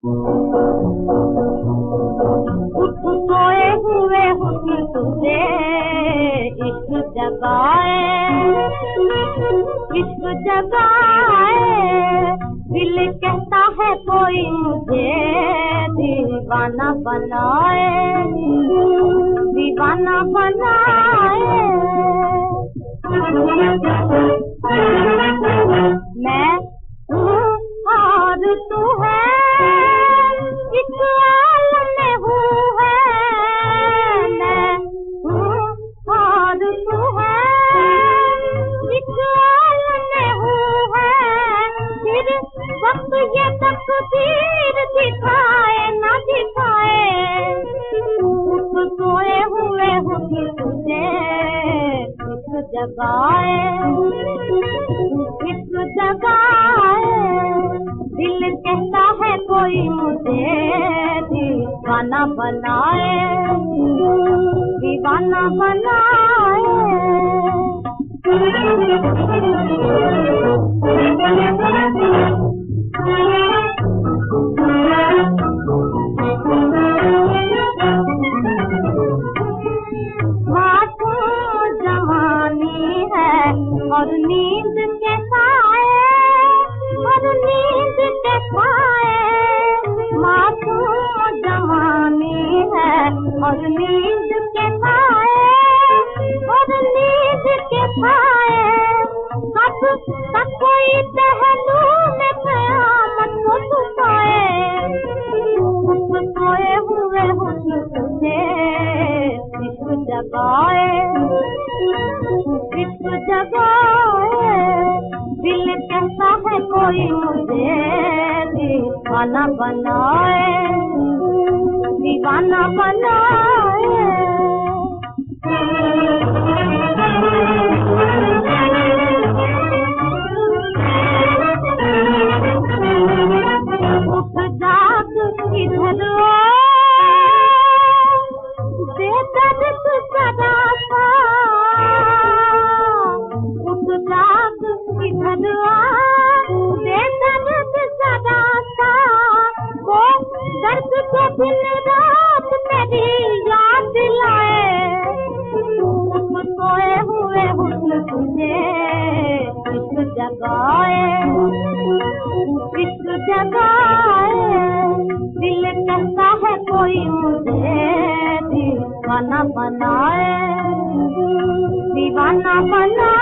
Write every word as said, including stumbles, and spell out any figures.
उठ सोए हुए हुस्न तुझे इश्क जगाए, इश्क जगाए। दिल कहता है कोई मुझे दीवाना बनाए, दीवाना बनाए। मैं हूँ और तू है, इस आलम में हूँ है। मैं हूँ और तू है, इस आलम में हूँ है। फिर वक्त ये तकदीर दिखाए ना दिखाए। उठ सोए हुए हुस्न तुझे इश्क जगाए, इश्क जगाए। दिल कहता है कोई मुझे दीवाना बनाए, दीवाना बनाए। मासूम जवानी है और नींद के साए, और नींद के साए। मासूम जवानी है और नींद के साए, और नींद के साए। कब तक कोई पहलू में क़यामत को छुपाए। उठ सोए हुए हुस्न तुझे इश्क जगाए, इश्क जगाए। दिल कहता है कोई मुझे दीवाना बनाए, दीवाना बनाए। उठ जाग इधर आ, दे दर्द सदा सा। उठ जाग इधर आ, दे दर्द सदा सा। वो दर्द को दिन रात तेरी याद दिलाए। उठ सोए हुए हुस्न तुझे इश्क जगाए, इश्क जगाए। दिल कहता है कोई मुझे दीवाना बनाए, दीवाना बनाए।